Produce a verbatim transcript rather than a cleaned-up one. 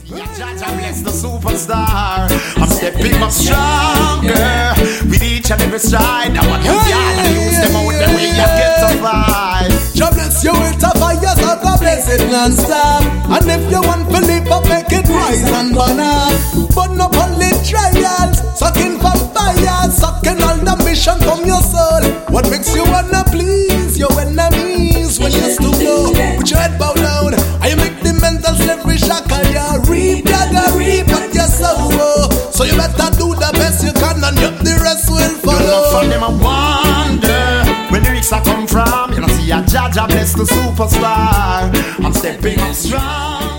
Yeah, Jaja bless the superstar. I'm stepping up stronger with each and every stride. Now what you gotta use them out the way you get to vibe. Jah bless you with a fire, so God bless it non-stop. And if you want to live up, make it rise and burn up. Burn up only trials, sucking from fire, sucking all the mission from your soul. What makes you wanna please your enemies when you stoop low? Put your head bow down, and you make the mental slavery shackle. You reap, you gotta reap what you sow. So you better do the best you can, and yep, the rest will follow. You know from them I wonder where the lyrics I come from. You know see a Jaja bless the superstar. I'm stepping up strong.